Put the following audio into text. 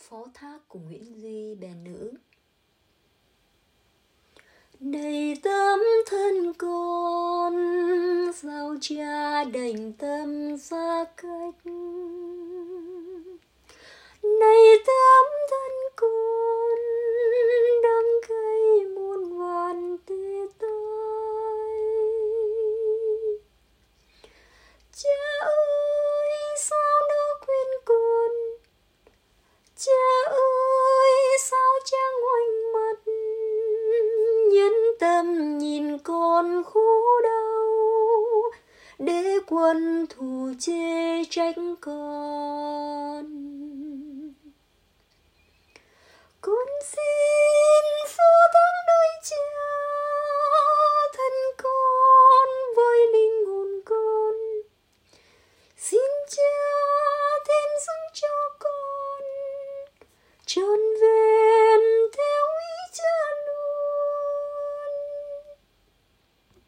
phó thác của Nguyễn Duy bèn nữ. Này tấm thân con, sao cha đành tâm xa cách. Này tấm thân con, đang gây muôn vàn tê tái. Cha ơi sao đã quên con, cha ơi sao cha ngoảnh mặt, nhân tâm nhìn con khổ đau, để quân thù chê trách con. Con xin phó thác đôi cha, thân con với linh hồn con. Xin cha thêm sức cho con trọn vẹn